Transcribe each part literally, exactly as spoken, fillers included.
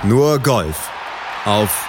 Nur Golf auf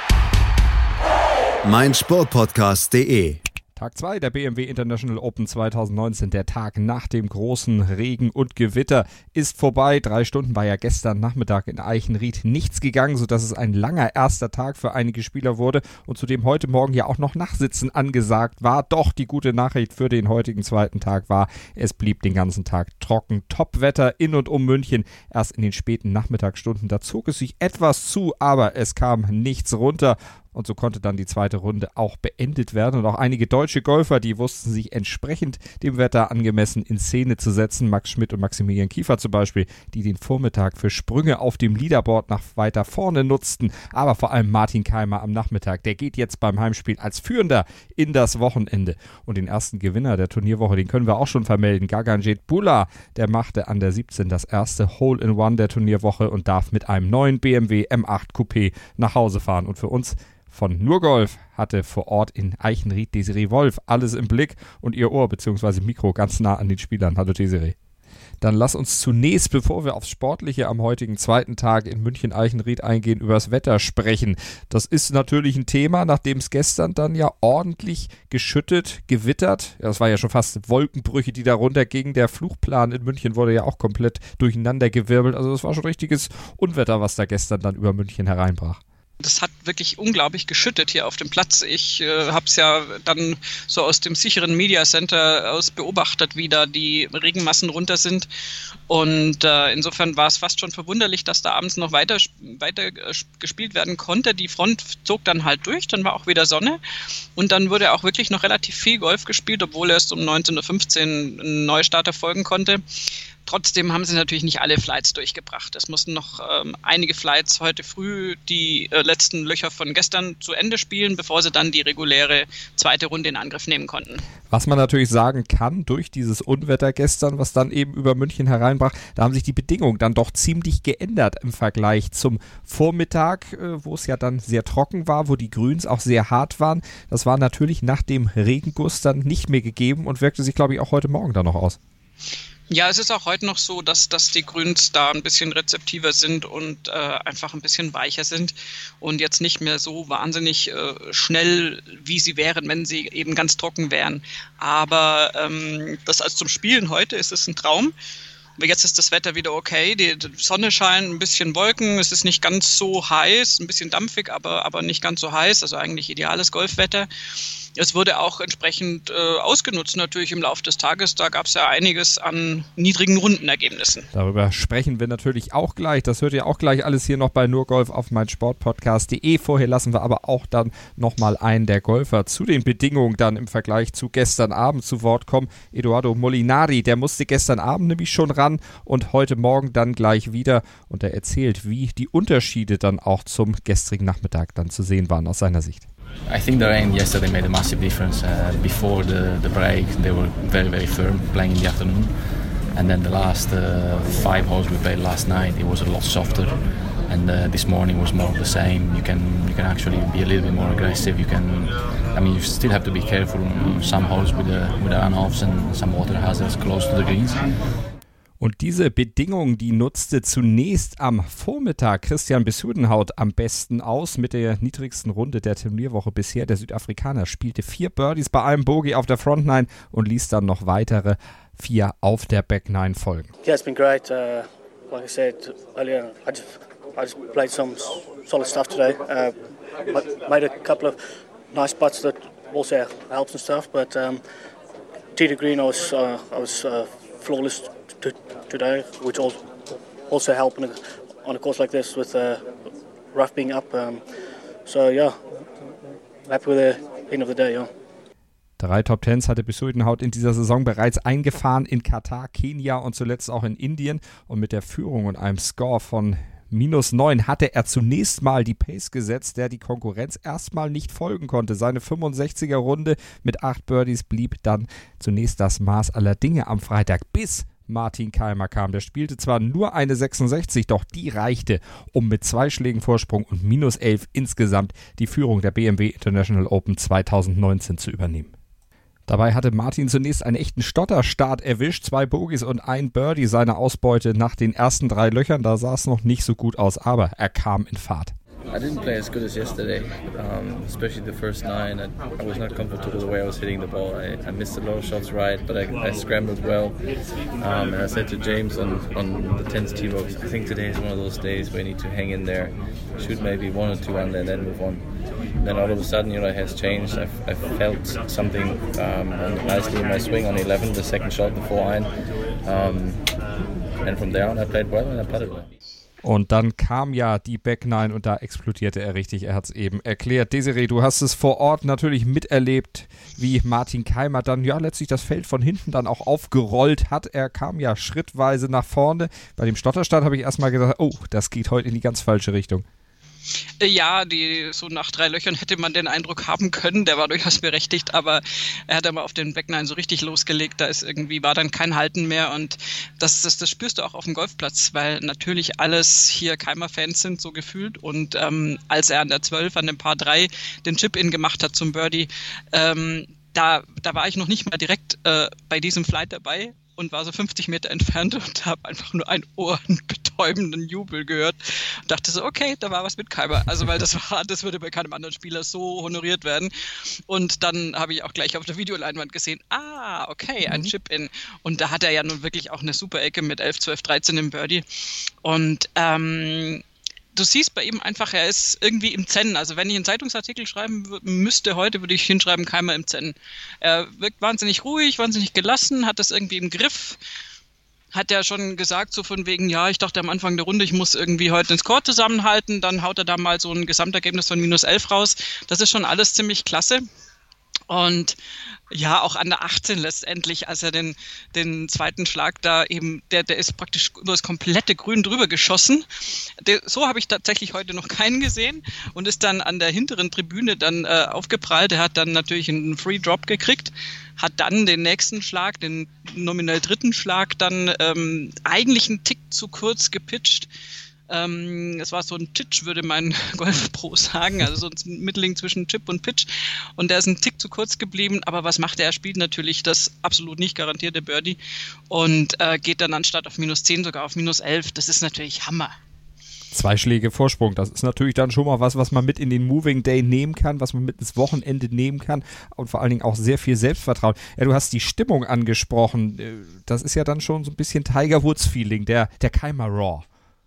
meinsportpodcast punkt de. Tag zwei der B M W International Open zwanzig neunzehn, der Tag nach dem großen Regen und Gewitter, ist vorbei. Drei Stunden war ja gestern Nachmittag in Eichenried nichts gegangen, sodass es ein langer erster Tag für einige Spieler wurde und zudem heute Morgen ja auch noch Nachsitzen angesagt war. Doch die gute Nachricht für den heutigen zweiten Tag war, es blieb den ganzen Tag trocken. Topwetter in und um München. Erst in den späten Nachmittagsstunden, da zog es sich etwas zu, aber es kam nichts runter. Und so konnte dann die zweite Runde auch beendet werden. Und auch einige deutsche Golfer, die wussten sich entsprechend dem Wetter angemessen in Szene zu setzen. Max Schmidt und Maximilian Kiefer zum Beispiel, die den Vormittag für Sprünge auf dem Leaderboard nach weiter vorne nutzten. Aber vor allem Martin Kaymer am Nachmittag. Der geht jetzt beim Heimspiel als Führender in das Wochenende. Und den ersten Gewinner der Turnierwoche, den können wir auch schon vermelden. Gaganjet Bula, der machte an der siebzehn das erste Hole-in-One der Turnierwoche und darf mit einem neuen B M W M acht Coupé nach Hause fahren. Und für uns von Nur Golf hatte vor Ort in Eichenried Desiree Wolf alles im Blick und ihr Ohr bzw. Mikro ganz nah an den Spielern. Hallo Desiree. Dann lass uns zunächst, bevor wir aufs Sportliche am heutigen zweiten Tag in München-Eichenried eingehen, über das Wetter sprechen. Das ist natürlich ein Thema, nachdem es gestern dann ja ordentlich geschüttet, gewittert. Ja, das war ja schon fast Wolkenbrüche, die da runtergingen. Der Flugplan in München wurde ja auch komplett durcheinandergewirbelt. Also das war schon richtiges Unwetter, was da gestern dann über München hereinbrach. Das hat wirklich unglaublich geschüttet hier auf dem Platz. Ich äh, habe es ja dann so aus dem sicheren Media Center aus beobachtet, wie da die Regenmassen runter sind. Und äh, insofern war es fast schon verwunderlich, dass da abends noch weiter, weiter gespielt werden konnte. Die Front zog dann halt durch, dann war auch wieder Sonne. Und dann wurde auch wirklich noch relativ viel Golf gespielt, obwohl erst um neunzehn Uhr fünfzehn ein Neustart erfolgen konnte. Trotzdem haben sie natürlich nicht alle Flights durchgebracht. Es mussten noch ähm, einige Flights heute früh die äh, letzten Löcher von gestern zu Ende spielen, bevor sie dann die reguläre zweite Runde in Angriff nehmen konnten. Was man natürlich sagen kann, durch dieses Unwetter gestern, was dann eben über München hereinbrach, da haben sich die Bedingungen dann doch ziemlich geändert im Vergleich zum Vormittag, äh, wo es ja dann sehr trocken war, wo die Grüns auch sehr hart waren. Das war natürlich nach dem Regenguss dann nicht mehr gegeben und wirkte sich, glaube ich, auch heute Morgen dann noch aus. Ja, es ist auch heute noch so, dass, dass die Grüns da ein bisschen rezeptiver sind und äh, einfach ein bisschen weicher sind und jetzt nicht mehr so wahnsinnig äh, schnell, wie sie wären, wenn sie eben ganz trocken wären. Aber ähm, das als zum Spielen heute ist es ein Traum. Jetzt ist das Wetter wieder okay, die Sonne scheint, ein bisschen Wolken, es ist nicht ganz so heiß, ein bisschen dampfig, aber, aber nicht ganz so heiß, also eigentlich ideales Golfwetter. Es wurde auch entsprechend äh, ausgenutzt natürlich im Laufe des Tages, da gab es ja einiges an niedrigen Rundenergebnissen. Darüber sprechen wir natürlich auch gleich, das hört ihr auch gleich alles hier noch bei Nur Golf auf meinsportpodcast punkt de. Vorher lassen wir aber auch dann nochmal einen der Golfer zu den Bedingungen dann im Vergleich zu gestern Abend zu Wort kommen. Edoardo Molinari, der musste gestern Abend nämlich schon ran und heute Morgen dann gleich wieder und er erzählt, wie die Unterschiede dann auch zum gestrigen Nachmittag dann zu sehen waren aus seiner Sicht. I think the rain yesterday made a massive difference. Uh, before the, the break, they were very, very firm playing in the afternoon. And then the last uh, five holes we played last night, it was a lot softer. And uh, this morning was more of the same. You can you can actually be a little bit more aggressive. You can, I mean, you still have to be careful on some holes with the with the runoffs and some water hazards close to the greens. Und diese Bedingungen, die nutzte zunächst am Vormittag Christian Bezuidenhout am besten aus mit der niedrigsten Runde der Turnierwoche bisher. Der Südafrikaner spielte vier Birdies bei einem Bogey auf der Front Nine und ließ dann noch weitere vier auf der Back Nine folgen. Yeah, it's been great. Uh, like I said earlier, I just, I just played some solid stuff today. Uh, made a couple of nice putts that also helps and stuff, but um, tee to green I was, uh, I was uh, flawless to, today, which also helped on a, on a course like this with uh, rough being up. Um, so yeah, happy with the end of the day, yeah. Drei Top-Tens hatte Bezuidenhout in dieser Saison bereits eingefahren in Katar, Kenia und zuletzt auch in Indien. Und mit der Führung und einem Score von minus neun hatte er zunächst mal die Pace gesetzt, der die Konkurrenz erstmal nicht folgen konnte. Seine fünfundsechziger Runde mit acht Birdies blieb dann zunächst das Maß aller Dinge am Freitag, bis Martin Kaymer kam. Der spielte zwar nur eine sechsundsechzig, doch die reichte, um mit zwei Schlägen Vorsprung und minus elf insgesamt die Führung der B M W International Open zwanzig neunzehn zu übernehmen. Dabei hatte Martin zunächst einen echten Stotterstart erwischt, zwei Bogies und ein Birdie seine Ausbeute nach den ersten drei Löchern. Da sah es noch nicht so gut aus, aber er kam in Fahrt. I didn't play as good as yesterday, um, especially the first nine. I, I was not comfortable the way I was hitting the ball. I, I missed a lot of shots right, but I, I scrambled well. Um, and I said to James on, on the tenth tee box, I think today is one of those days where you need to hang in there, shoot maybe one or two under and then move on. And then all of a sudden, you know, it has changed. I've, I felt something um, nicely in my swing on eleven, the second shot, the four iron. Um, and from there on, I played well and I putted well. Und dann kam ja die Back Nine und da explodierte er richtig. Er hat es eben erklärt. Desiree, du hast es vor Ort natürlich miterlebt, wie Martin Kaymer dann ja letztlich das Feld von hinten dann auch aufgerollt hat. Er kam ja schrittweise nach vorne. Bei dem Stotterstart habe ich erstmal gedacht, oh, das geht heute in die ganz falsche Richtung. Ja, die, so nach drei Löchern hätte man den Eindruck haben können, der war durchaus berechtigt, aber er hat aber auf den Back Nine so richtig losgelegt, da ist irgendwie, war dann kein Halten mehr und das, das, das spürst du auch auf dem Golfplatz, weil natürlich alles hier Kaymer-Fans sind, so gefühlt und ähm, als er an der zwölf, an dem Par drei den Chip-In gemacht hat zum Birdie, ähm, da, da war ich noch nicht mal direkt äh, bei diesem Flight dabei und war so fünfzig Meter entfernt und habe einfach nur einen ohrenbetäubenden Jubel gehört und dachte so, okay, da war was mit Kaymer. Also weil das war, das würde bei keinem anderen Spieler so honoriert werden. Und dann habe ich auch gleich auf der Videoleinwand gesehen, ah, okay, ein mhm. Chip-In. Und da hat er ja nun wirklich auch eine super Ecke mit elf, zwölf, dreizehn im Birdie. Und ähm, du siehst bei ihm einfach, er ist irgendwie im Zen. Also wenn ich einen Zeitungsartikel schreiben w- müsste heute, würde ich hinschreiben, Kaymer im Zen. Er wirkt wahnsinnig ruhig, wahnsinnig gelassen, hat das irgendwie im Griff. Hat er schon gesagt, so von wegen, ja, ich dachte am Anfang der Runde, ich muss irgendwie heute den Score zusammenhalten. Dann haut er da mal so ein Gesamtergebnis von minus elf raus. Das ist schon alles ziemlich klasse. Und ja, auch an der achtzehn letztendlich, als er den, den zweiten Schlag da eben, der, der ist praktisch über das komplette Grün drüber geschossen. Der, so habe ich tatsächlich heute noch keinen gesehen und ist dann an der hinteren Tribüne dann äh, aufgeprallt. Er hat dann natürlich einen Free Drop gekriegt, hat dann den nächsten Schlag, den nominell dritten Schlag, dann ähm, eigentlich einen Tick zu kurz gepitcht. Ähm, es war so ein Titch, würde mein Golfpro sagen, also so ein Mittelding zwischen Chip und Pitch und der ist ein Tick zu kurz geblieben, aber was macht er? Er spielt natürlich das absolut nicht garantierte Birdie und äh, geht dann anstatt auf minus zehn sogar auf minus elf, das ist natürlich Hammer. Zwei Schläge Vorsprung, das ist natürlich dann schon mal was, was man mit in den Moving Day nehmen kann, was man mit ins Wochenende nehmen kann und vor allen Dingen auch sehr viel Selbstvertrauen. Ja, du hast die Stimmung angesprochen, das ist ja dann schon so ein bisschen Tiger Woods Feeling, der, der Kaymer Raw.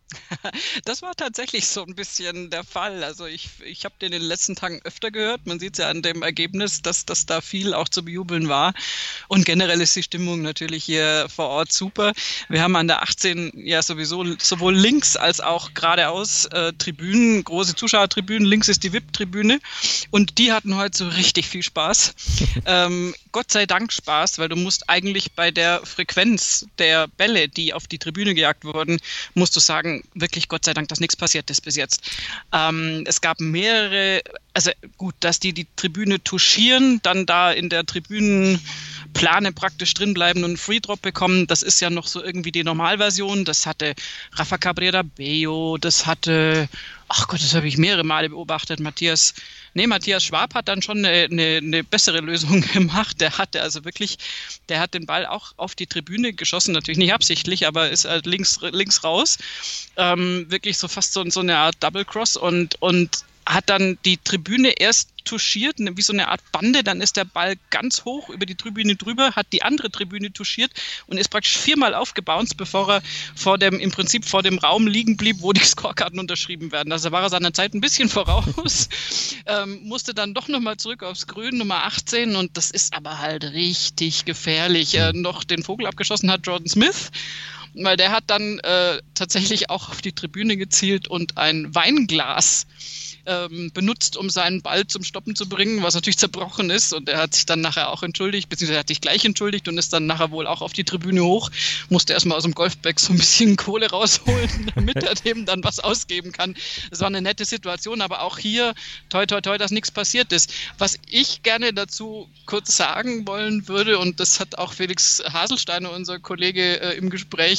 Das war tatsächlich so ein bisschen der Fall. Also ich, ich habe den in den letzten Tagen öfter gehört. Man sieht es ja an dem Ergebnis, dass, dass da viel auch zu bejubeln war. Und generell ist die Stimmung natürlich hier vor Ort super. Wir haben an der achtzehn ja sowieso sowohl links als auch geradeaus äh, Tribünen, große Zuschauertribünen. Links ist die V I P-Tribüne und die hatten heute so richtig viel Spaß. ähm, Gott sei Dank Spaß, weil du musst eigentlich bei der Frequenz der Bälle, die auf die Tribüne gejagt wurden, musst du sagen, wirklich Gott sei Dank, dass nichts passiert ist bis jetzt. Ähm, es gab mehrere, also gut, dass die die Tribüne touchieren, dann da in der Tribünenplane praktisch drin bleiben und einen Free Drop bekommen, das ist ja noch so irgendwie die Normalversion. Das hatte Rafa Cabrera Bello, das hatte, ach Gott, das habe ich mehrere Male beobachtet, Matthias Nee, Matthias Schwab hat dann schon eine, eine, eine bessere Lösung gemacht. Der hatte also wirklich, der hat den Ball auch auf die Tribüne geschossen, natürlich nicht absichtlich, aber ist halt links, links raus. Ähm, wirklich so fast so, so eine Art Double Cross und, und hat dann die Tribüne erst touchiert, wie so eine Art Bande, dann ist der Ball ganz hoch über die Tribüne drüber, hat die andere Tribüne touchiert und ist praktisch viermal aufgebounced, bevor er vor dem, im Prinzip vor dem Raum liegen blieb, wo die Scorekarten unterschrieben werden. Also war er seiner Zeit ein bisschen voraus, ähm, musste dann doch nochmal zurück aufs Grün, Nummer achtzehn, und das ist aber halt richtig gefährlich. Äh, noch den Vogel abgeschossen hat Jordan Smith, weil der hat dann äh, tatsächlich auch auf die Tribüne gezielt und ein Weinglas ähm, benutzt, um seinen Ball zum Stoppen zu bringen, was natürlich zerbrochen ist, und er hat sich dann nachher auch entschuldigt, beziehungsweise hat sich gleich entschuldigt und ist dann nachher wohl auch auf die Tribüne hoch, musste erstmal aus dem Golfbag so ein bisschen Kohle rausholen, damit er dem dann was ausgeben kann. Das war eine nette Situation, aber auch hier, toi toi toi, dass nichts passiert ist. Was ich gerne dazu kurz sagen wollen würde, und das hat auch Felix Haselsteiner, unser Kollege, äh, im Gespräch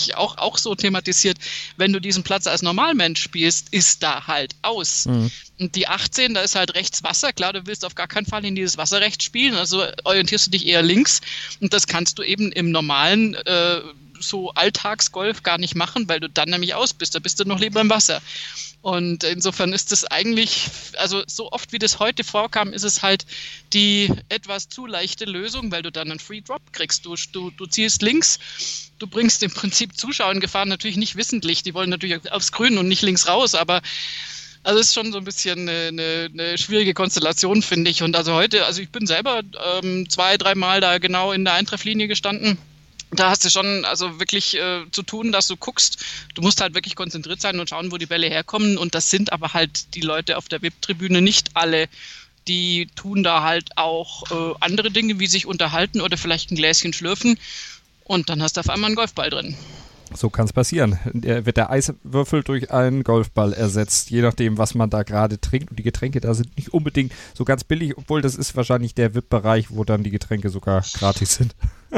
ich auch, auch so thematisiert, wenn du diesen Platz als Normalmensch spielst, ist da halt aus. Mhm. Und die achtzehn, da ist halt rechts Wasser. Klar, du willst auf gar keinen Fall in dieses Wasserrecht spielen, also orientierst du dich eher links. Und das kannst du eben im normalen äh, so Alltagsgolf gar nicht machen, weil du dann nämlich aus bist. Da bist du noch lieber im Wasser. Und insofern ist das eigentlich, also so oft wie das heute vorkam, ist es halt die etwas zu leichte Lösung, weil du dann einen Free Drop kriegst. Du, du, du ziehst links, du bringst im Prinzip Zuschauer in Gefahr, natürlich nicht wissentlich. Die wollen natürlich aufs Grün und nicht links raus, aber also ist schon so ein bisschen eine, eine, eine schwierige Konstellation, finde ich. Und also heute, also ich bin selber ähm, zwei, dreimal da genau in der Eintrefflinie gestanden. Da hast du schon also wirklich äh, zu tun, dass du guckst. Du musst halt wirklich konzentriert sein und schauen, wo die Bälle herkommen. Und das sind aber halt die Leute auf der V I P-Tribüne nicht alle. Die tun da halt auch äh, andere Dinge, wie sich unterhalten oder vielleicht ein Gläschen schlürfen. Und dann hast du auf einmal einen Golfball drin. So kann es passieren. Der, wird der Eiswürfel durch einen Golfball ersetzt, je nachdem, was man da gerade trinkt. Und die Getränke da sind nicht unbedingt so ganz billig, obwohl das ist wahrscheinlich der V I P-Bereich, wo dann die Getränke sogar gratis sind.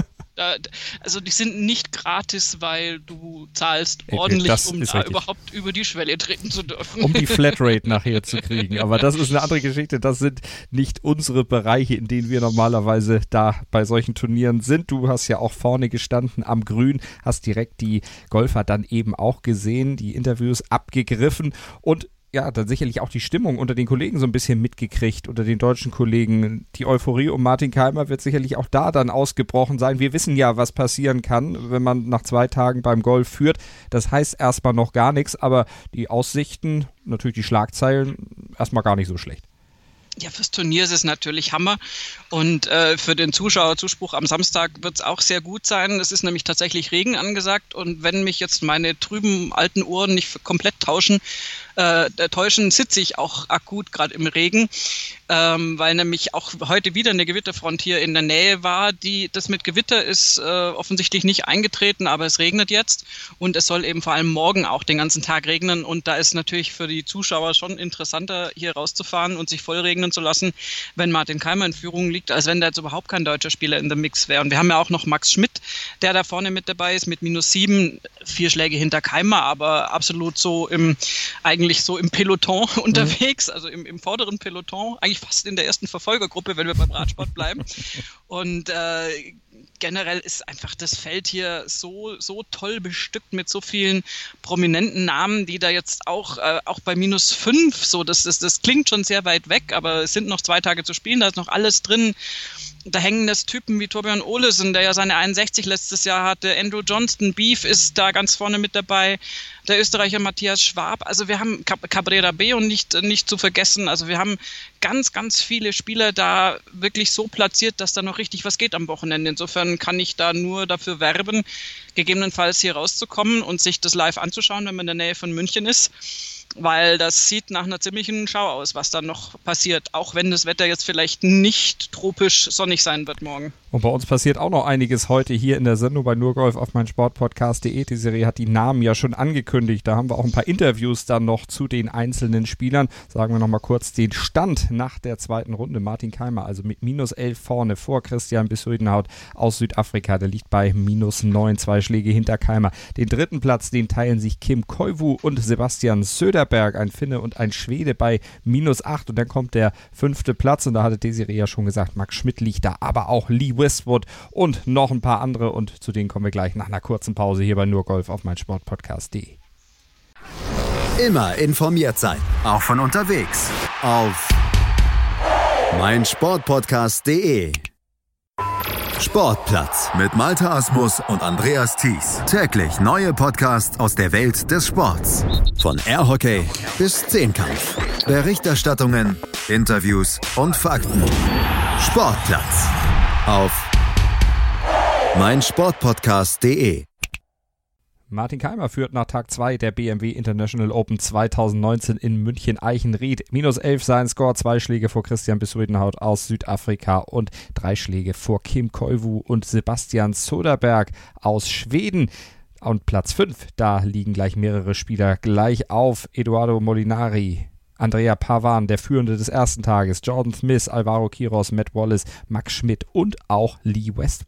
Also die sind nicht gratis, weil du zahlst ordentlich, das um da richtig. Überhaupt über die Schwelle treten zu dürfen. Um die Flatrate nachher zu kriegen. Aber das ist eine andere Geschichte. Das sind nicht unsere Bereiche, in denen wir normalerweise da bei solchen Turnieren sind. Du hast ja auch vorne gestanden am Grün, hast direkt die Golfer dann eben auch gesehen, die Interviews abgegriffen und ja, dann sicherlich auch die Stimmung unter den Kollegen so ein bisschen mitgekriegt, unter den deutschen Kollegen. Die Euphorie um Martin Kaymer wird sicherlich auch da dann ausgebrochen sein. Wir wissen ja, was passieren kann, wenn man nach zwei Tagen beim Golf führt. Das heißt erstmal noch gar nichts, aber die Aussichten, natürlich die Schlagzeilen, erstmal gar nicht so schlecht. Ja, fürs Turnier ist es natürlich Hammer und äh, für den Zuschauerzuspruch am Samstag wird es auch sehr gut sein. Es ist nämlich tatsächlich Regen angesagt und wenn mich jetzt meine trüben alten Ohren nicht komplett tauschen, äh, täuschen, sitze ich auch akut gerade im Regen, ähm, weil nämlich auch heute wieder eine Gewitterfront hier in der Nähe war. Die, das mit Gewitter ist äh, offensichtlich nicht eingetreten, aber es regnet jetzt und es soll eben vor allem morgen auch den ganzen Tag regnen und da ist natürlich für die Zuschauer schon interessanter, hier rauszufahren und sich voll regnen zu lassen, wenn Martin Kaymer in Führung liegt, als wenn da jetzt überhaupt kein deutscher Spieler in dem Mix wäre. Und wir haben ja auch noch Max Schmidt, der da vorne mit dabei ist, mit minus sieben, vier Schläge hinter Kaymer, aber absolut so im, eigentlich so im Peloton mhm. unterwegs, also im, im vorderen Peloton, eigentlich fast in der ersten Verfolgergruppe, wenn wir beim Radsport bleiben. Und äh, generell ist einfach das Feld hier so, so toll bestückt mit so vielen prominenten Namen, die da jetzt auch, äh, auch bei minus fünf, so, das, das, das klingt schon sehr weit weg, aber es sind noch zwei Tage zu spielen, da ist noch alles drin. Da hängen das Typen wie Torbjörn Olesen, der ja seine einundsechzig letztes Jahr hatte, Andrew Johnston, Beef ist da ganz vorne mit dabei, der Österreicher Matthias Schwab, also wir haben Cabrera Bello nicht, nicht zu vergessen, also wir haben ganz, ganz viele Spieler da wirklich so platziert, dass da noch richtig was geht am Wochenende. Insofern kann ich da nur dafür werben, gegebenenfalls hier rauszukommen und sich das live anzuschauen, wenn man in der Nähe von München ist. Weil das sieht nach einer ziemlichen Schau aus, was dann noch passiert, auch wenn das Wetter jetzt vielleicht nicht tropisch sonnig sein wird morgen. Und bei uns passiert auch noch einiges heute hier in der Sendung bei Nurgolf auf meinsportpodcast punkt de. Die Serie hat die Namen ja schon angekündigt. Da haben wir auch ein paar Interviews dann noch zu den einzelnen Spielern. Sagen wir nochmal kurz den Stand nach der zweiten Runde. Martin Kaymer also mit minus elf vorne vor Christian Bezuidenhout aus Südafrika. Der liegt bei minus neun, zwei Schläge hinter Kaymer. Den dritten Platz, den teilen sich Kim Koivu und Sebastian Söderberg, ein Finne und ein Schwede bei minus acht. Und dann kommt der fünfte Platz und da hatte Desiree ja schon gesagt, Max Schmidt liegt da, aber auch Lee Westwood und noch ein paar andere und zu denen kommen wir gleich nach einer kurzen Pause hier bei Nurgolf auf meinsportpodcast punkt de. Immer informiert sein, auch von unterwegs auf meinsportpodcast punkt de. Sportplatz mit Malte Asmus und Andreas Thies. Täglich neue Podcasts aus der Welt des Sports. Von Airhockey bis Zehnkampf. Berichterstattungen, Interviews und Fakten. Sportplatz auf meinsportpodcast punkt de. Martin Kaymer führt nach Tag zwei der B M W International Open zwanzig neunzehn in München-Eichenried. minus elf sein Score, zwei Schläge vor Christian Bezuidenhout aus Südafrika und drei Schläge vor Kim Koivu und Sebastian Söderberg aus Schweden. Und Platz fünf, da liegen gleich mehrere Spieler gleich auf. Eduardo Molinari, Andrea Pavan, der Führende des ersten Tages, Jordan Smith, Alvaro Quiros, Matt Wallace, Max Schmidt und auch Lee Westwood.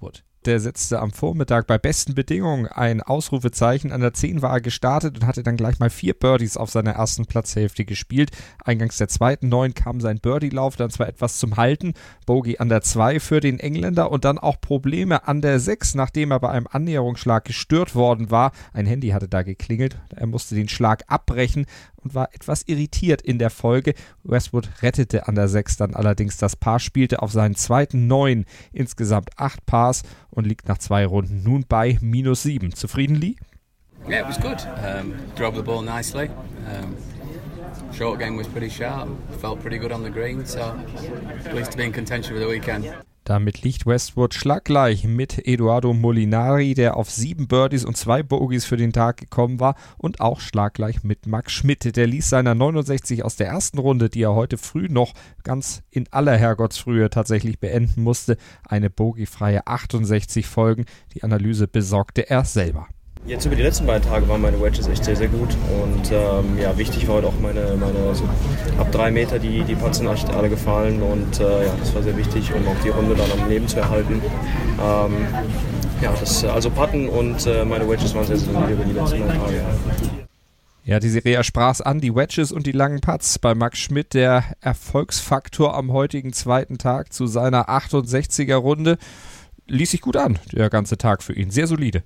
Der setzte am Vormittag bei besten Bedingungen ein Ausrufezeichen. An der zehn war er gestartet und hatte dann gleich mal vier Birdies auf seiner ersten Platzhälfte gespielt. Eingangs der zweiten neun kam sein Birdie-Lauf, dann zwar etwas zum Halten. Bogey an der zwei für den Engländer und dann auch Probleme an der sechs, nachdem er bei einem Annäherungsschlag gestört worden war. Ein Handy hatte da geklingelt. Er musste den Schlag abbrechen und war etwas irritiert in der Folge. Westwood rettete an der sechs dann allerdings das Paar, spielte auf seinen zweiten neun insgesamt acht Pars und liegt nach zwei Runden nun bei minus sieben. Zufrieden, Lee? Yeah, it was good. Um, drove the ball nicely. Um, short game was pretty sharp. Felt pretty good on the green, so pleased to be in contention for the weekend. Damit liegt Westwood schlaggleich mit Eduardo Molinari, der auf sieben Birdies und zwei Bogies für den Tag gekommen war, und auch schlaggleich mit Max Schmidt. Der ließ seiner neunundsechzig aus der ersten Runde, die er heute früh noch ganz in aller Herrgottsfrühe tatsächlich beenden musste, eine bogiefreie achtundsechzig folgen. Die Analyse besorgte er selber. Jetzt über die letzten beiden Tage waren meine Wedges echt sehr, sehr gut und ähm, ja, wichtig war heute auch meine, meine also ab drei Meter, die, die Putts sind echt alle gefallen und äh, ja, das war sehr wichtig, um auch die Runde dann am Leben zu erhalten. Ähm, ja, das, also Putten und äh, meine Wedges waren sehr, sehr solide über die letzten beiden Tage. Ja. Ja, die Serie sprach's an, die Wedges und die langen Putts. Bei Max Schmidt der Erfolgsfaktor am heutigen zweiten Tag zu seiner achtundsechziger Runde. Ließ sich gut an, der ganze Tag für ihn. Sehr solide.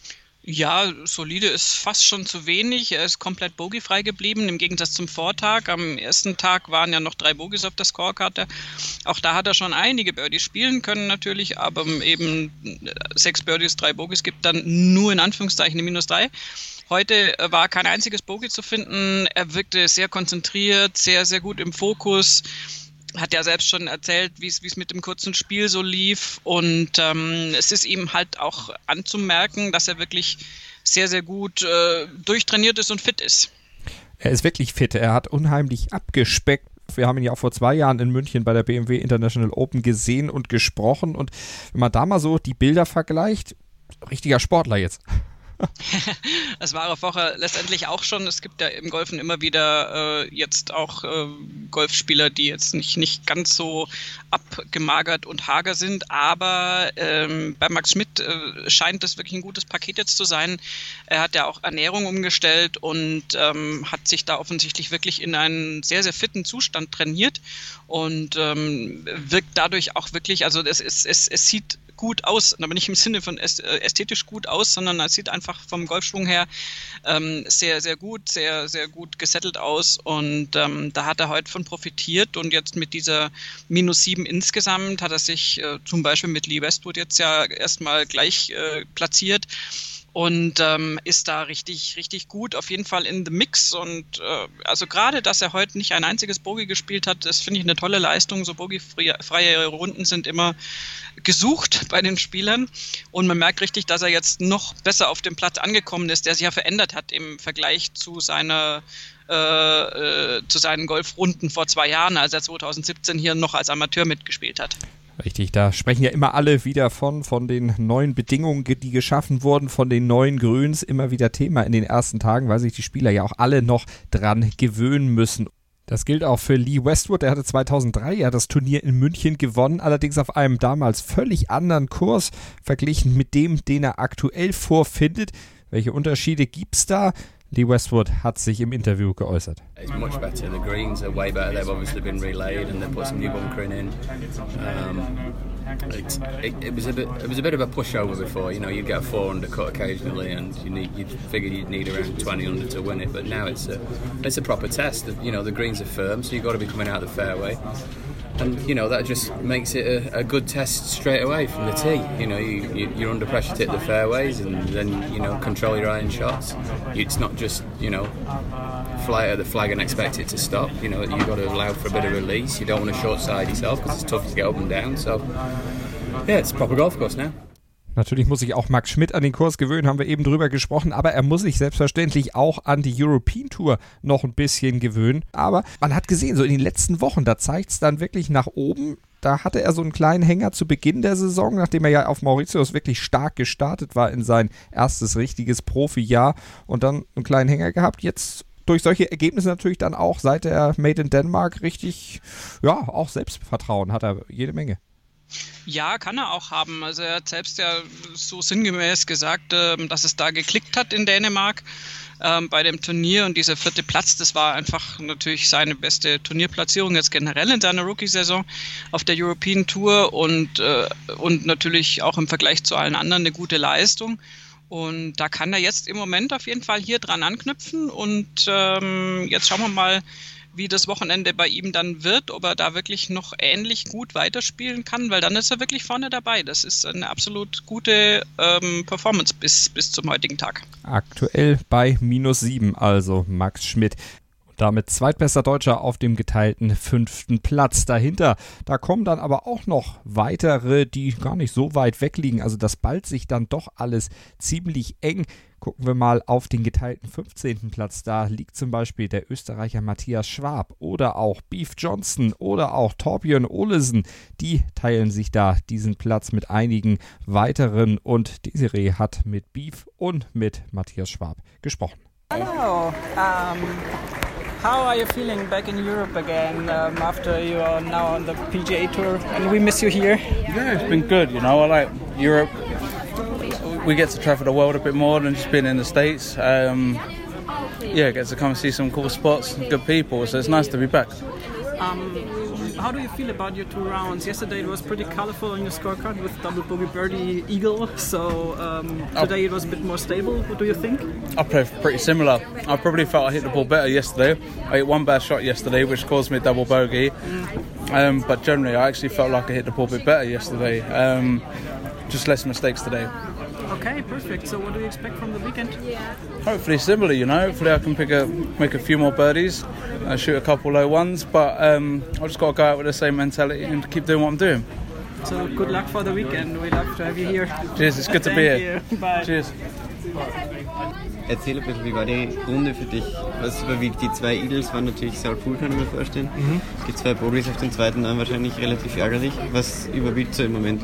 Ja, solide ist fast schon zu wenig. Er ist komplett bogiefrei geblieben, im Gegensatz zum Vortag. Am ersten Tag waren ja noch drei Bogies auf der Scorekarte. Auch da hat er schon einige Birdies spielen können natürlich, aber eben sechs Birdies, drei Bogies gibt dann nur in Anführungszeichen eine minus drei. Heute war kein einziges Bogie zu finden. Er wirkte sehr konzentriert, sehr, sehr gut im Fokus. Hat ja selbst schon erzählt, wie es mit dem kurzen Spiel so lief, und ähm, es ist ihm halt auch anzumerken, dass er wirklich sehr, sehr gut äh, durchtrainiert ist und fit ist. Er ist wirklich fit, er hat unheimlich abgespeckt. Wir haben ihn ja auch vor zwei Jahren in München bei der B M W International Open gesehen und gesprochen, und wenn man da mal so die Bilder vergleicht, richtiger Sportler jetzt. Das war er vorher letztendlich auch schon. Es gibt ja im Golfen immer wieder äh, jetzt auch äh, Golfspieler, die jetzt nicht, nicht ganz so abgemagert und hager sind, aber ähm, bei Max Schmidt äh, scheint das wirklich ein gutes Paket jetzt zu sein. Er hat ja auch Ernährung umgestellt und ähm, hat sich da offensichtlich wirklich in einen sehr, sehr fitten Zustand trainiert und ähm, wirkt dadurch auch wirklich, also es, es, es, es sieht gut aus, aber nicht im Sinne von ästhetisch gut aus, sondern es sieht einfach vom Golfschwung her ähm, sehr, sehr gut, sehr, sehr gut gesettelt aus, und ähm, da hat er heute von profitiert, und jetzt mit dieser minus sieben insgesamt hat er sich äh, zum Beispiel mit Lee Westwood jetzt ja erstmal gleich äh, platziert. Und ähm, ist da richtig, richtig gut, auf jeden Fall in the mix. Und äh, also gerade, dass er heute nicht ein einziges Bogie gespielt hat, das finde ich eine tolle Leistung. So bogiefreie Runden sind immer gesucht bei den Spielern. Und man merkt richtig, dass er jetzt noch besser auf dem Platz angekommen ist, der sich ja verändert hat im Vergleich zu seiner äh, äh, zu seinen Golfrunden vor zwei Jahren, als er zwanzig siebzehn hier noch als Amateur mitgespielt hat. Richtig, da sprechen ja immer alle wieder von, von den neuen Bedingungen, die geschaffen wurden, von den neuen Grüns, immer wieder Thema in den ersten Tagen, weil sich die Spieler ja auch alle noch dran gewöhnen müssen. Das gilt auch für Lee Westwood, der hatte zweitausenddrei ja das Turnier in München gewonnen, allerdings auf einem damals völlig anderen Kurs, verglichen mit dem, den er aktuell vorfindet. Welche Unterschiede gibt's da? Lee Westwood hat sich im Interview geäußert. It's much better. The greens are way better. They've obviously been relayed and they put some new bunkering in. Um, it, it, it was a bit. It was a bit of a pushover before. You know, you'd get a four under cut occasionally, and you need. You figured you'd need around twenty under to win it. But now it's a. It's a proper test. You know, the greens are firm, so you've got to be coming out of the fairway. And, you know, that just makes it a, a good test straight away from the tee. You know, you, you, you're under pressure to hit the fairways and then, you know, control your iron shots. It's not just, you know, fly at the flag and expect it to stop. You know, you've got to allow for a bit of release. You don't want to short side yourself because it's tough to get up and down. So, yeah, it's a proper golf course now. Natürlich muss sich auch Max Schmidt an den Kurs gewöhnen, haben wir eben drüber gesprochen, aber er muss sich selbstverständlich auch an die European Tour noch ein bisschen gewöhnen. Aber man hat gesehen, so in den letzten Wochen, da zeigt es dann wirklich nach oben. Da hatte er so einen kleinen Hänger zu Beginn der Saison, nachdem er ja auf Mauritius wirklich stark gestartet war in sein erstes richtiges Profijahr, und dann einen kleinen Hänger gehabt. Jetzt durch solche Ergebnisse natürlich dann auch seit der Made in Denmark richtig, ja, auch Selbstvertrauen hat er jede Menge. Ja, kann er auch haben. Also er hat selbst ja so sinngemäß gesagt, dass es da geklickt hat in Dänemark ähm, bei dem Turnier, und dieser vierte Platz, das war einfach natürlich seine beste Turnierplatzierung jetzt generell in seiner Rookie-Saison auf der European Tour und, äh, und natürlich auch im Vergleich zu allen anderen eine gute Leistung. Und da kann er jetzt im Moment auf jeden Fall hier dran anknüpfen, und ähm, jetzt schauen wir mal, wie das Wochenende bei ihm dann wird, ob er da wirklich noch ähnlich gut weiterspielen kann, weil dann ist er wirklich vorne dabei. Das ist eine absolut gute ähm, Performance bis, bis zum heutigen Tag. Aktuell bei minus sieben, also Max Schmidt. Damit zweitbester Deutscher auf dem geteilten fünften Platz. Dahinter, da kommen dann aber auch noch weitere, die gar nicht so weit weg liegen. Also das ballt sich dann doch alles ziemlich eng. Gucken wir mal auf den geteilten fünfzehnten Platz. Da liegt zum Beispiel der Österreicher Matthias Schwab oder auch Beef Johnson oder auch Torbjörn Olesen. Die teilen sich da diesen Platz mit einigen weiteren, und Desiree hat mit Beef und mit Matthias Schwab gesprochen. Hello. Um How are you feeling back in Europe again um, after you are now on the P G A Tour and we miss you here? Yeah, it's been good, you know, I like Europe. We get to travel the world a bit more than just being in the States. Um, yeah, get to come and see some cool spots and good people, so it's nice to be back. Um, how do you feel about your two rounds? Yesterday it was pretty colorful on your scorecard with double bogey birdie eagle, so um, today it was a bit more stable. What do you think? I played pretty similar. I probably felt I hit the ball better yesterday. I hit one bad shot yesterday, which caused me a double bogey. Mm. Um, but generally, I actually felt like I hit the ball a bit better yesterday. Um, just less mistakes today. Okay, perfect. So what do you expect from the weekend? Hopefully similar, you know. Hopefully I can pick a, make a few more birdies, uh, shoot a couple low ones. But um, I've just got to go out with the same mentality and keep doing what I'm doing. So good luck for the weekend. We'd love to have you here. Cheers, it's good to be here. You. Bye. Cheers. Erzähl ein bisschen, wie war die Runde für dich? Was überwiegt? Die zwei Eagles waren natürlich sau cool, kann ich mir vorstellen. Mhm. Die zwei Bogies auf den zweiten waren wahrscheinlich relativ ärgerlich. Was überwiegt so im Moment?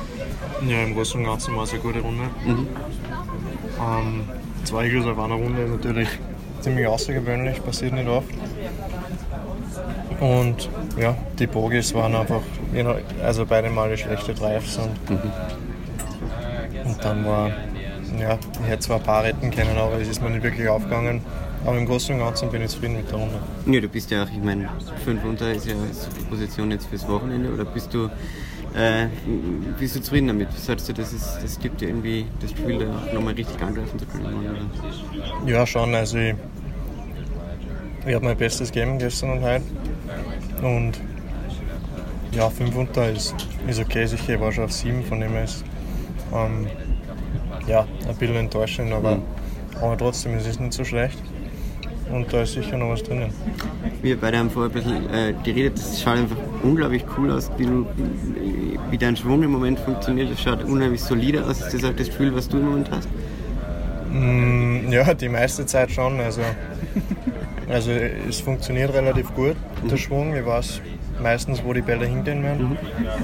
Ja, im Großen und Ganzen war es eine gute Runde. Mhm. Ähm, zwei Eagles auf einer Runde ist natürlich ziemlich außergewöhnlich, passiert nicht oft. Und ja, die Bogies waren einfach, also beide Male schlechte Drives. Und, mhm. und dann war, ja, ich hätte zwar ein paar retten können, aber es ist mir nicht wirklich aufgegangen. Aber im Großen und Ganzen bin ich zufrieden mit der Runde. Ja, du bist ja auch, ich meine, fünf unter ist ja die Position jetzt fürs Wochenende, oder bist du Äh, bist du zufrieden damit? Sagst du, das, ist, das gibt dir irgendwie das Gefühl, da nochmal richtig angreifen zu können? Oder? Ja, schon. Also ich, ich habe mein Bestes gegeben gestern und heute. Und ja, fünf unter ist, ist okay. Sicher, ich war schon auf sieben, von dem her ist ähm, ja, ein bisschen enttäuschend, aber, mhm. aber trotzdem ist es nicht so schlecht. Und da ist sicher noch was drinnen. Wir beide haben vorher ein bisschen äh, geredet, das schaut einfach unglaublich cool aus, wie, du, wie dein Schwung im Moment funktioniert. Das schaut unheimlich solide aus. Ist das auch das Gefühl, was du im Moment hast? Mm, ja, die meiste Zeit schon. Also, also es funktioniert relativ gut, der mhm. Schwung. Ich weiß meistens, wo die Bälle hingehen werden.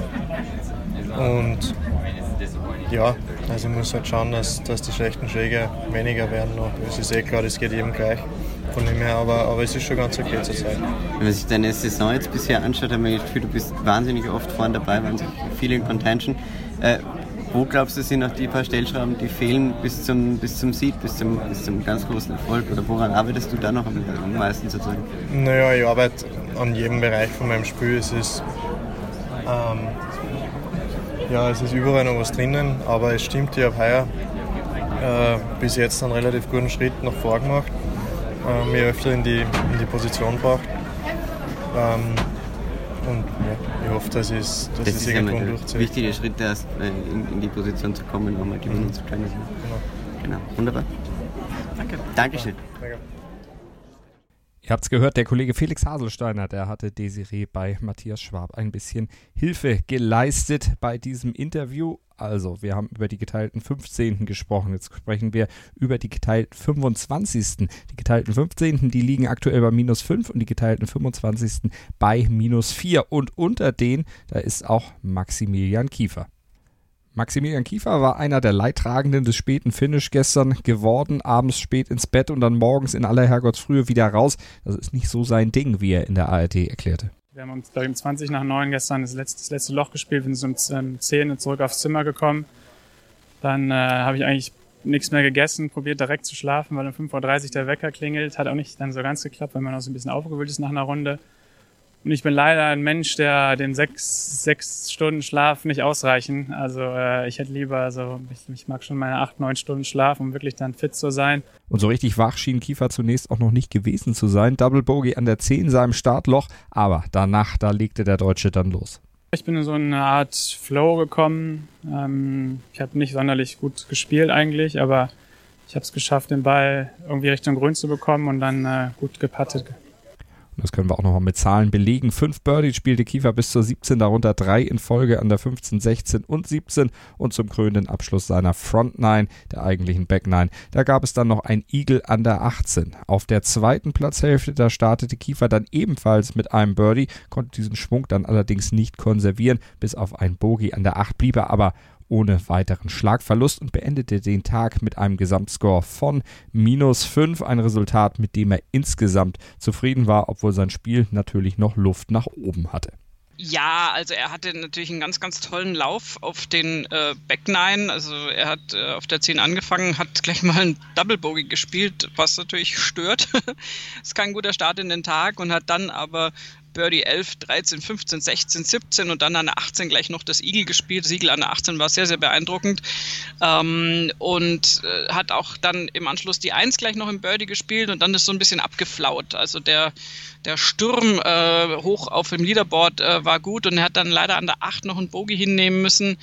Mhm. Und ja, also ich muss halt schauen, dass, dass die schlechten Schläge weniger werden noch. Es ist eh klar, das geht jedem gleich. Von dem her, aber, aber es ist schon ganz okay zur Zeit. Wenn man sich deine Saison jetzt bisher anschaut, haben wir das Gefühl, du bist wahnsinnig oft vorne dabei, wahnsinnig viel in Contention. Äh, wo glaubst du, sind noch die paar Stellschrauben, die fehlen bis zum, bis zum Seed, bis zum, bis zum ganz großen Erfolg? Oder woran arbeitest du da noch am, am meisten sozusagen? Naja, ich arbeite an jedem Bereich von meinem Spiel. Es ist, ähm, ja, es ist überall noch was drinnen, aber es stimmt, ich habe heuer äh, bis jetzt einen relativ guten Schritt nach vorne gemacht. Äh, mich öfter in die, in die Position gebracht. Ähm, und ja, ich hoffe, dass es dass das es ist irgendwann ja durchzieht. Ein wichtiger Schritt, erst äh, in, in die Position zu kommen, um mal gewinnen mhm. zu können. Genau. Genau, wunderbar. Danke. Dankeschön. Danke. Ihr habt es gehört, der Kollege Felix Haselsteiner, der hatte Desiree bei Matthias Schwab ein bisschen Hilfe geleistet bei diesem Interview. Also, wir haben über die geteilten fünfzehnten gesprochen. Jetzt sprechen wir über die geteilten fünfundzwanzigsten Die geteilten fünfzehnten, die liegen aktuell bei minus fünf und die geteilten fünfundzwanzigsten bei minus vier. Und unter denen, da ist auch Maximilian Kiefer. Maximilian Kiefer war einer der Leidtragenden des späten Finish gestern geworden, abends spät ins Bett und dann morgens in aller Herrgottsfrühe wieder raus. Das ist nicht so sein Ding, wie er in der A R D erklärte. Wir haben uns, glaube ich, um zwanzig nach neun gestern das letzte, das letzte Loch gespielt, wir sind um zehn zurück aufs Zimmer gekommen. Dann äh, habe ich eigentlich nichts mehr gegessen, probiert direkt zu schlafen, weil um fünf Uhr dreißig der Wecker klingelt. Hat auch nicht dann so ganz geklappt, weil man auch so ein bisschen aufgewühlt ist nach einer Runde. Und ich bin leider ein Mensch, der den sechs, sechs Stunden Schlaf nicht ausreichen. Also äh, ich hätte lieber, so, ich, ich mag schon meine acht, neun Stunden Schlaf, um wirklich dann fit zu sein. Und so richtig wach schien Kiefer zunächst auch noch nicht gewesen zu sein. Double Bogey an der zehn seinem Startloch, aber danach, da legte der Deutsche dann los. Ich bin in so eine Art Flow gekommen. Ähm, ich habe nicht sonderlich gut gespielt eigentlich, aber ich habe es geschafft, den Ball irgendwie Richtung Grün zu bekommen und dann äh, gut gepattet. Das können wir auch nochmal mit Zahlen belegen. Fünf Birdies spielte Kiefer bis zur siebzehn, darunter drei in Folge an der fünfzehn, sechzehn und siebzehn. Und zum krönenden Abschluss seiner Front Nine, der eigentlichen Back Nine, da gab es dann noch ein Eagle an der achtzehn. Auf der zweiten Platzhälfte, da startete Kiefer dann ebenfalls mit einem Birdie, konnte diesen Schwung dann allerdings nicht konservieren. Bis auf ein Bogey an der acht blieb er aber ohne weiteren Schlagverlust und beendete den Tag mit einem Gesamtscore von minus fünf, ein Resultat, mit dem er insgesamt zufrieden war, obwohl sein Spiel natürlich noch Luft nach oben hatte. Ja, also er hatte natürlich einen ganz, ganz tollen Lauf auf den äh, Back Nine. Also er hat äh, auf der zehn angefangen, hat gleich mal einen Double Bogey gespielt, was natürlich stört. Ist kein guter Start in den Tag und hat dann aber Birdie elf, dreizehn, fünfzehn, sechzehn, siebzehn und dann an der achtzehn gleich noch das Eagle gespielt. Das Eagle an der achtzehn war sehr, sehr beeindruckend ähm, und äh, hat auch dann im Anschluss die eins gleich noch im Birdie gespielt und dann ist so ein bisschen abgeflaut. Also der, der Sturm äh, hoch auf dem Leaderboard äh, war gut und er hat dann leider an der acht noch einen Bogey hinnehmen müssen.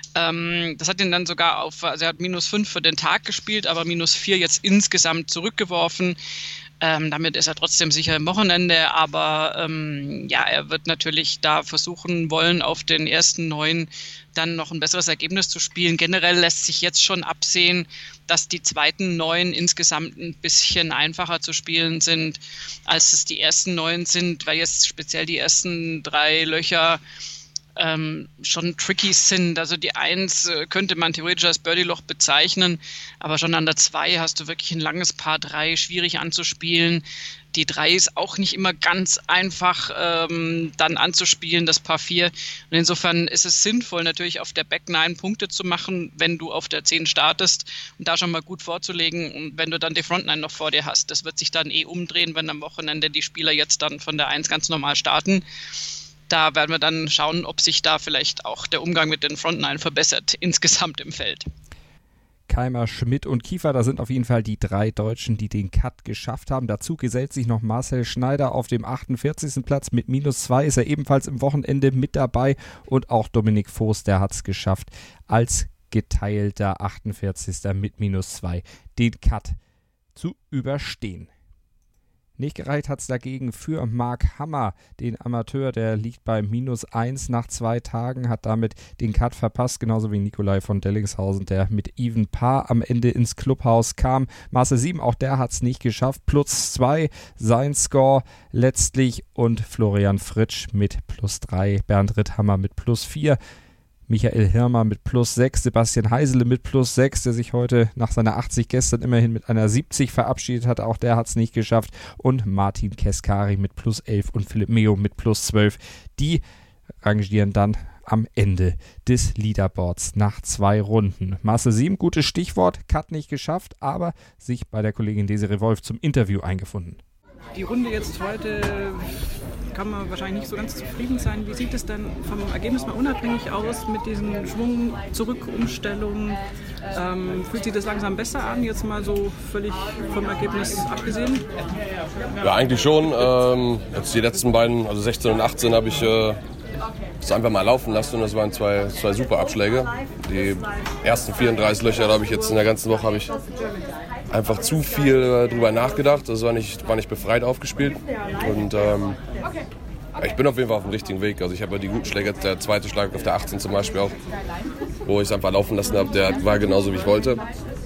Ähm, das hat ihn dann sogar auf, also er hat minus fünf für den Tag gespielt, aber minus vier jetzt insgesamt zurückgeworfen. Ähm, damit ist er trotzdem sicher im Wochenende, aber ähm, ja, er wird natürlich da versuchen wollen, auf den ersten neun dann noch ein besseres Ergebnis zu spielen. Generell lässt sich jetzt schon absehen, dass die zweiten neun insgesamt ein bisschen einfacher zu spielen sind, als es die ersten neun sind, weil jetzt speziell die ersten drei Löcher Ähm, schon tricky sind. Also die eins äh, könnte man theoretisch als Birdie-Loch bezeichnen, aber schon an der zwei hast du wirklich ein langes Par drei, schwierig anzuspielen. Die drei ist auch nicht immer ganz einfach ähm, dann anzuspielen, das Par vier. Und insofern ist es sinnvoll, natürlich auf der Back Nine Punkte zu machen, wenn du auf der zehn startest und da schon mal gut vorzulegen. Und wenn du dann die Front Nine noch vor dir hast, das wird sich dann eh umdrehen, wenn am Wochenende die Spieler jetzt dann von der eins ganz normal starten. Da werden wir dann schauen, ob sich da vielleicht auch der Umgang mit den Front Nine verbessert, insgesamt im Feld. Keimer, Schmidt und Kiefer, da sind auf jeden Fall die drei Deutschen, die den Cut geschafft haben. Dazu gesellt sich noch Marcel Schneider auf dem achtundvierzigsten Platz mit minus zwei, ist er ebenfalls im Wochenende mit dabei. Und auch Dominik Voß, der hat es geschafft, als geteilter achtundvierzigsten mit minus zwei den Cut zu überstehen. Nicht gereicht hat es dagegen für Mark Hammer, den Amateur, der liegt bei minus eins nach zwei Tagen, hat damit den Cut verpasst, genauso wie Nikolai von Dellingshausen, der mit Even Par am Ende ins Clubhaus kam. Marcel sieben, auch der hat es nicht geschafft, plus zwei sein Score letztlich und Florian Fritsch mit plus drei, Bernd Ritthammer mit plus vier. Michael Hirmer mit plus sechs, Sebastian Heisele mit plus sechs, der sich heute nach seiner achtzig gestern immerhin mit einer siebzig verabschiedet hat, auch der hat es nicht geschafft. Und Martin Keskari mit plus elf und Philipp Meo mit plus zwölf. Die rangieren dann am Ende des Leaderboards nach zwei Runden. Marcel sieben, gutes Stichwort, Cut nicht geschafft, aber sich bei der Kollegin Desiree Wolf zum Interview eingefunden. Die Runde jetzt heute kann man wahrscheinlich nicht so ganz zufrieden sein. Wie sieht es denn vom Ergebnis mal unabhängig aus mit diesen Schwung-Zurück-Umstellungen? Ähm, fühlt sich das langsam besser an, jetzt mal so völlig vom Ergebnis abgesehen? Ja, eigentlich schon. Ähm, jetzt die letzten beiden, also sechzehn und achtzehn, habe ich äh, das einfach mal laufen lassen und das waren zwei, zwei super Abschläge. Die ersten vierunddreißig Löcher, da habe ich jetzt in der ganzen Woche habe ich einfach zu viel äh, drüber nachgedacht. Das war nicht, war nicht befreit aufgespielt. Und ähm, ich bin auf jeden Fall auf dem richtigen Weg. Also ich habe ja die guten Schläge, der zweite Schlag auf der achtzehn zum Beispiel auch, wo ich es einfach laufen lassen habe, der war genauso wie ich wollte.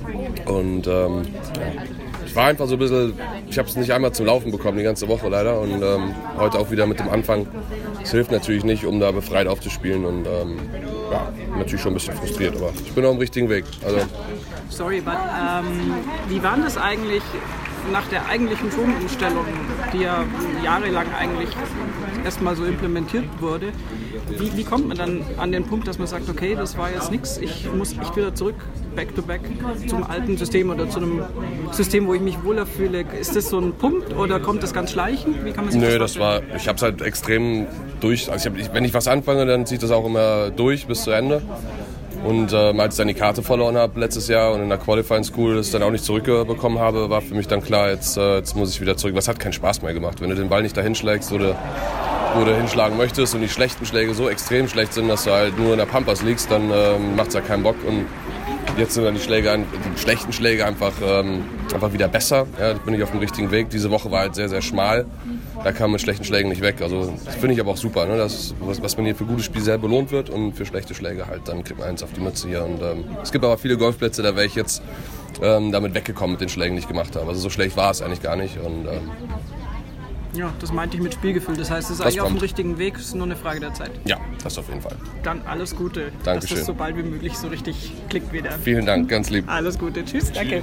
Und ähm, ich war einfach so ein bisschen, ich habe es nicht einmal zum Laufen bekommen, die ganze Woche leider. Und ähm, heute auch wieder mit dem Anfang. Es hilft natürlich nicht, um da befreit aufzuspielen. Und ähm, ja, natürlich schon ein bisschen frustriert, aber ich bin auf dem richtigen Weg. Also, Sorry, but ähm, wie war das eigentlich nach der eigentlichen Schwungumstellung, die ja jahrelang eigentlich erstmal so implementiert wurde, wie, wie kommt man dann an den Punkt, dass man sagt, okay, das war jetzt nichts, ich muss ich wieder zurück, back to back zum alten System oder zu einem System, wo ich mich wohler fühle. Ist das so ein Punkt oder kommt das ganz schleichend? Wie kann man sich Nö, das vorstellen? das war, ich habe es halt extrem durch, also ich hab, ich, wenn ich was anfange, dann ziehe ich das auch immer durch bis zu Ende. Und ähm, als ich dann die Karte verloren habe letztes Jahr und in der Qualifying School das dann auch nicht zurückbekommen habe, war für mich dann klar, jetzt, äh, jetzt muss ich wieder zurück. Das hat keinen Spaß mehr gemacht. Wenn du den Ball nicht dahin schlägst, wo du, wo du hinschlagen möchtest und die schlechten Schläge so extrem schlecht sind, dass du halt nur in der Pampas liegst, dann ähm, macht es ja keinen Bock. Und jetzt sind dann die, Schläge, die schlechten Schläge einfach, ähm, einfach wieder besser. Ja, da bin ich auf dem richtigen Weg. Diese Woche war halt sehr, sehr schmal. Da kam man mit schlechten Schlägen nicht weg. Also das finde ich aber auch super, ne? Das, was, was man hier für gutes Spiel sehr belohnt wird und für schlechte Schläge halt, dann kriegt man eins auf die Mütze hier. Und, ähm, es gibt aber viele Golfplätze, da wäre ich jetzt ähm, damit weggekommen mit den Schlägen, die ich gemacht habe. Also so schlecht war es eigentlich gar nicht. Und, ähm, ja, das meinte ich mit Spielgefühl. Das heißt, es ist das eigentlich kommt. auf dem richtigen Weg, es ist nur eine Frage der Zeit. Ja, das auf jeden Fall. Dann alles Gute, Dankeschön. dass das so bald wie möglich so richtig klickt wieder. Vielen Dank, ganz lieb. Alles Gute, tschüss, danke.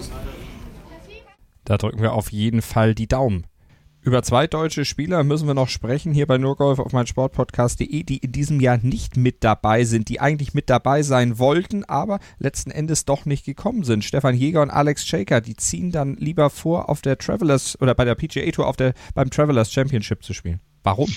Da drücken wir auf jeden Fall die Daumen. Über zwei deutsche Spieler müssen wir noch sprechen, hier bei nurgolf auf meinsportpodcast punkt de, die in diesem Jahr nicht mit dabei sind, die eigentlich mit dabei sein wollten, aber letzten Endes doch nicht gekommen sind. Stefan Jäger und Alex Cejka, die ziehen dann lieber vor, auf der Travelers oder bei der P G A Tour auf der, beim Travelers Championship zu spielen. Warum?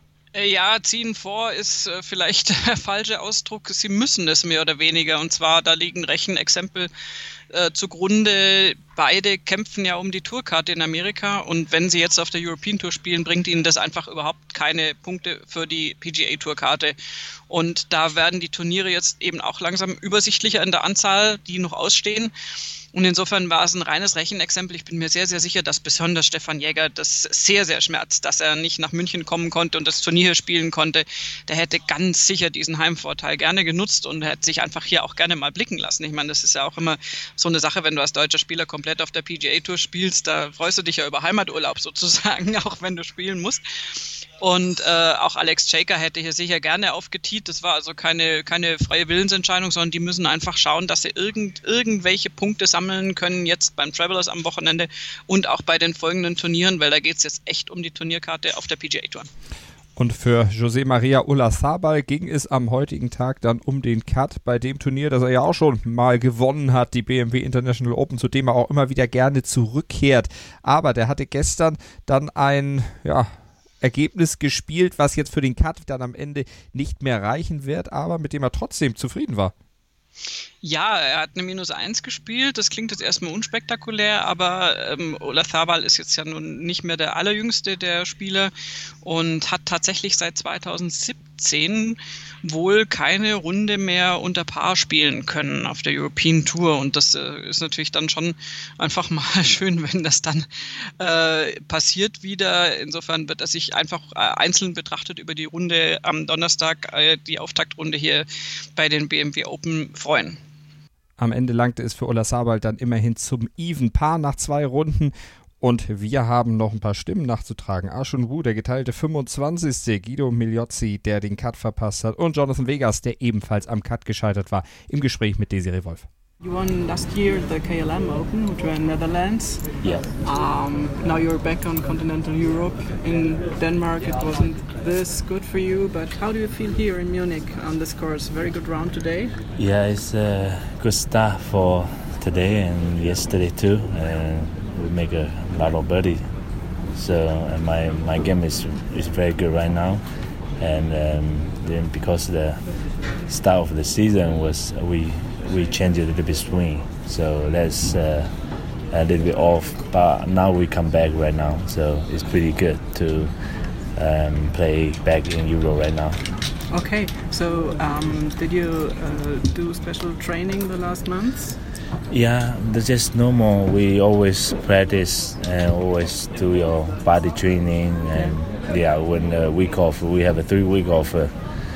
Ja, ziehen vor ist äh, vielleicht der falsche Ausdruck. Sie müssen es mehr oder weniger. Und zwar, da liegen Rechenexempel äh, zugrunde. Beide kämpfen ja um die Tourkarte in Amerika. Und wenn sie jetzt auf der European Tour spielen, bringt ihnen das einfach überhaupt keine Punkte für die P G A Tourkarte. Und da werden die Turniere jetzt eben auch langsam übersichtlicher in der Anzahl, die noch ausstehen. Und insofern war es ein reines Rechenexempel. Ich bin mir sehr, sehr sicher, dass besonders Stefan Jäger das sehr, sehr schmerzt, dass er nicht nach München kommen konnte und das Turnier spielen konnte. Der hätte ganz sicher diesen Heimvorteil gerne genutzt und hätte sich einfach hier auch gerne mal blicken lassen. Ich meine, das ist ja auch immer so eine Sache, wenn du als deutscher Spieler komplett auf der P G A Tour spielst, da freust du dich ja über Heimaturlaub sozusagen, auch wenn du spielen musst. Und äh, auch Alex Cejka hätte hier sicher gerne aufgetiet. Das war also keine, keine freie Willensentscheidung, sondern die müssen einfach schauen, dass sie irgend, irgendwelche Punkte sammeln können, jetzt beim Travelers am Wochenende und auch bei den folgenden Turnieren, weil da geht es jetzt echt um die Turnierkarte auf der P G A Tour. Und für José María Olazábal ging es am heutigen Tag dann um den Cut bei dem Turnier, das er ja auch schon mal gewonnen hat, die B M W International Open, zu dem er auch immer wieder gerne zurückkehrt. Aber der hatte gestern dann ein, ja, Ergebnis gespielt, was jetzt für den Cut dann am Ende nicht mehr reichen wird, aber mit dem er trotzdem zufrieden war. Ja, er hat eine Minus eins gespielt. Das klingt jetzt erstmal unspektakulär, aber ähm, Olazábal ist jetzt ja nun nicht mehr der allerjüngste der Spieler und hat tatsächlich seit zweitausendsiebzehn wohl keine Runde mehr unter Paar spielen können auf der European Tour. Und das äh, ist natürlich dann schon einfach mal schön, wenn das dann äh, passiert wieder. Insofern wird er sich einfach äh, einzeln betrachtet über die Runde am Donnerstag, äh, die Auftaktrunde hier bei den B M W Open freuen. Am Ende langte es für Olazábal dann immerhin zum Even Paar nach zwei Runden. Und wir haben noch ein paar Stimmen nachzutragen. Ashun Wu, der geteilte fünfundzwanzigste Guido Migliozzi, der den Cut verpasst hat. Und Jonathan Vegas, der ebenfalls am Cut gescheitert war, im Gespräch mit Desiree Wolf. You won last year the K L M Open, which were in Netherlands. Yeah. Um, now you're back on continental Europe. In Denmark it wasn't this good for you, but how do you feel here in Munich on this course? Very good round today. Yeah, it's a good start for today and yesterday too. Uh, we make a lot of birdie, so uh, my my game is is very good right now. And um, then because the start of the season was we. we changed a little bit swing, so that's uh, a little bit off, but now we come back right now, so it's pretty good to um, play back in Euro right now. Okay, so um, did you uh, do special training the last months? Yeah, that's just normal. We always practice and always do your body training, and yeah, when a week off, we have a three week off uh,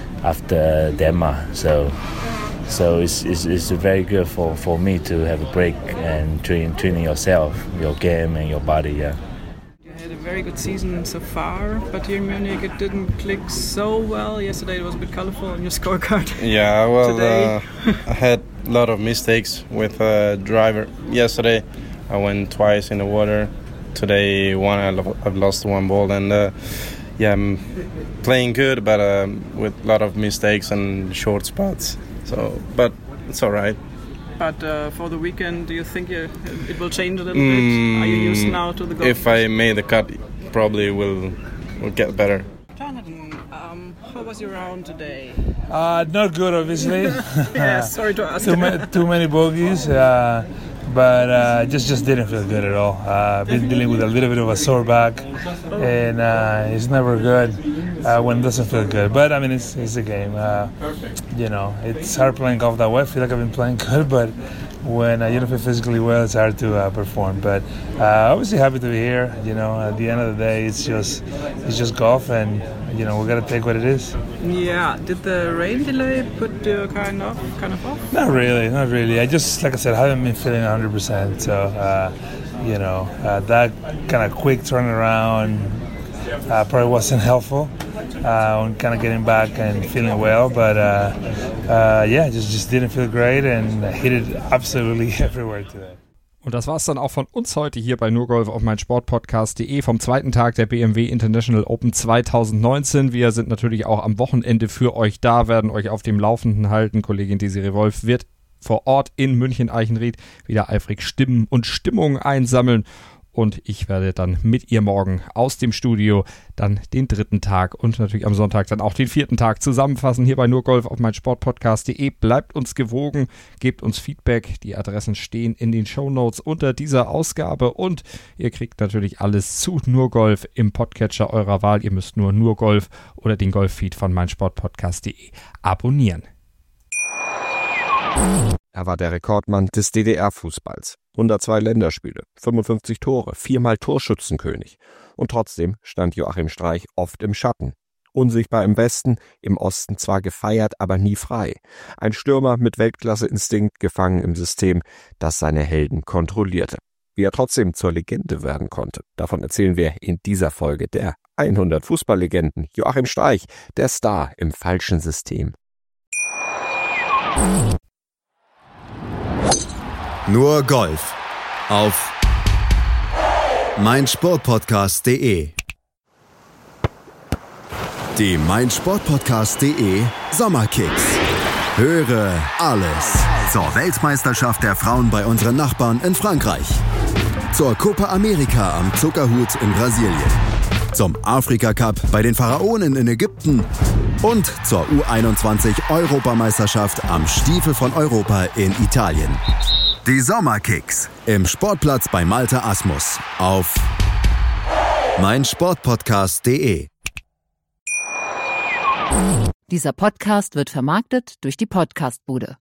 after Denmark, so So it's, it's it's very good for, for me to have a break and train training yourself, your game and your body. Yeah. You had a very good season so far, but here in Munich it didn't click so well. Yesterday it was a bit colorful on your scorecard. Yeah, well, Today. uh, I had a lot of mistakes with a driver. Yesterday I went twice in the water, today one I've lost one ball, and uh, yeah, I'm playing good, but uh, with a lot of mistakes and short spots. So, but it's all right. But uh, for the weekend, do you think it will change a little mm, bit? Are you used now to the golf? If I made the cut, probably will will get better. Jonathan, um, how was your round today? Uh, not good, obviously. Yeah, sorry to ask. too, ma- too many bogeys, uh, but uh, just just didn't feel good at all. I've uh, been dealing with a little bit of a sore back, and uh, it's never good uh, when it doesn't feel good. But I mean, it's it's a game. Uh, you know, it's hard playing golf that way. I feel like I've been playing good, but when uh, you don't feel physically well, it's hard to uh, perform. But uh, obviously happy to be here. You know, at the end of the day, it's just it's just golf, and you know we got to take what it is. Yeah. Did the rain delay put you kind of kind of off? Not really, not really. I just, like I said, I haven't been feeling one hundred percent. So uh, you know, uh, that kind of quick turnaround uh, probably wasn't helpful. Uh, on kind of getting back and feeling well, but uh, uh, yeah, just just didn't feel great and hit it absolutely everywhere today. Und das war's dann auch von uns heute hier bei nurgolf auf meinsportpodcast punkt de vom zweiten Tag der B M W International Open zwanzig neunzehn. Wir sind natürlich auch am Wochenende für euch da, werden euch auf dem Laufenden halten. Kollegin Desiree Wolf wird vor Ort in München-Eichenried wieder eifrig Stimmen und Stimmungen einsammeln. Und ich werde dann mit ihr morgen aus dem Studio dann den dritten Tag und natürlich am Sonntag dann auch den vierten Tag zusammenfassen. Hier bei nurgolf auf meinsportpodcast punkt de. Bleibt uns gewogen, gebt uns Feedback. Die Adressen stehen in den Shownotes unter dieser Ausgabe. Und ihr kriegt natürlich alles zu Nurgolf im Podcatcher eurer Wahl. Ihr müsst nur Nurgolf oder den Golffeed von meinsportpodcast punkt de abonnieren. Er war der Rekordmann des D D R-Fußballs. hundertzwei Länderspiele, fünfundfünfzig Tore, viermal Torschützenkönig. Und trotzdem stand Joachim Streich oft im Schatten. Unsichtbar im Westen, im Osten zwar gefeiert, aber nie frei. Ein Stürmer mit Weltklasse-Instinkt, gefangen im System, das seine Helden kontrollierte. Wie er trotzdem zur Legende werden konnte, davon erzählen wir in dieser Folge der hundert Fußballlegenden. Joachim Streich, der Star im falschen System. Nur Golf auf meinsportpodcast punkt de. Die meinsportpodcast punkt de Sommerkicks. Höre alles zur Weltmeisterschaft der Frauen bei unseren Nachbarn in Frankreich, zur Copa America am Zuckerhut in Brasilien, zum Afrika Cup bei den Pharaonen in Ägypten und zur U einundzwanzig Europameisterschaft am Stiefel von Europa in Italien. Die Sommerkicks im Sportplatz bei Malte Asmus auf meinsportpodcast punkt de. Dieser Podcast wird vermarktet durch die Podcastbude.